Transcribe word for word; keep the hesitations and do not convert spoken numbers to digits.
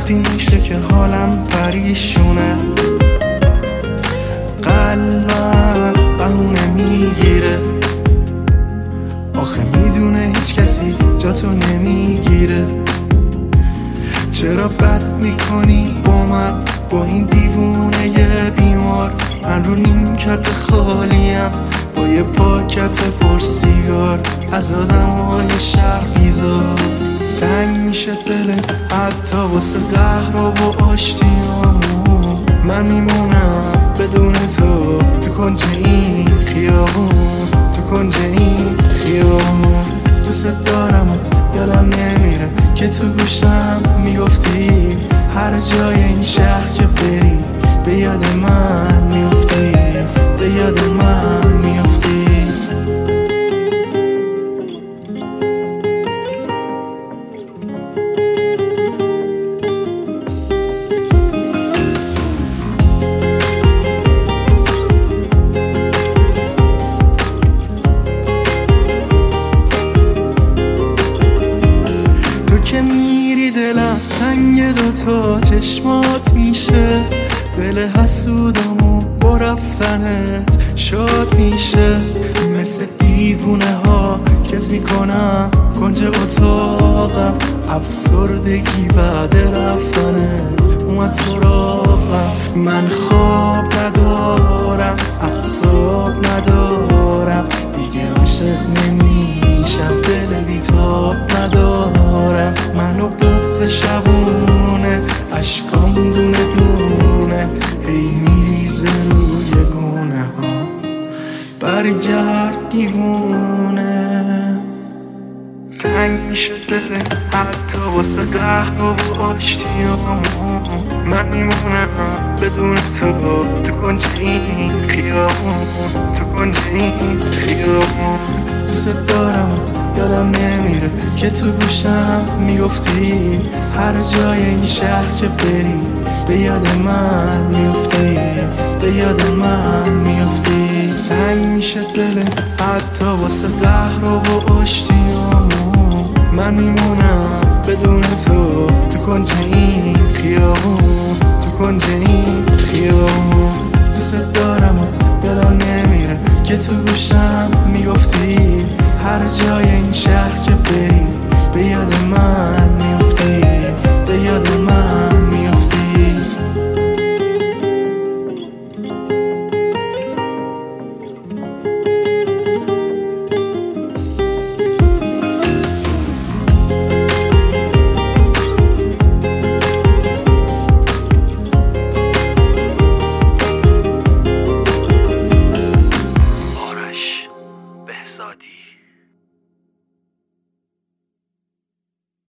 وقتی میشه که حالم پریشونه، قلبم بهونه میگیره. آخه میدونه هیچ کسی جاتو نمیگیره. چرا بد میکنی با من، با این دیوونه یه بیمار؟ من رو نیمکت خالیم با یه پاکت پر سیگار، از آدم های شهر بیزار. تنگ میشه دلت حتی واسه قهر و با آشتیامون. من میمونم بدون تو تو کنج این خیابون، تو کنج این خیابون. دوست دارمت یادم نمیره که تو گوشم میگفتی هر جای این شهر که بری به یاد من میفتی، به یاد من میفتی. که میری دلم تنگ دوتا چشمات میشه، دل حسودمو با رفتنت شاد میشه. مثل دیوونه ها کس میکنم کنج اتاقم، افسردگی بعد رفتنت اومد سراغم. من خواب ندارم، اعصاب ندارم، دیگه عاشق نمیشم، دل بیتاب ندارم. منو بغض شبونه، اشکام دونه دونه هی میریزه روی گونه ها. برگرد دیوونه. تنگ میشه دل حتی واسه قهر و آشتیامون. من میمونم بدون تو تو کنج این خیابون، تو کنج این خیابون. دوست دارمت یادم نمیره که تو گوشم میگفتی هر جای این شهر که بری به یاد من میفتی، به یاد من میفتی. تنگ میشه دلت حتی واسه قهر و با آشتیامون. من میمونم بدون تو تو کنج این خیابون، تو کنج این خیابون. دوست دارمت یادم نمیره که تو گوشم میگفتی هر جای این شهر که بری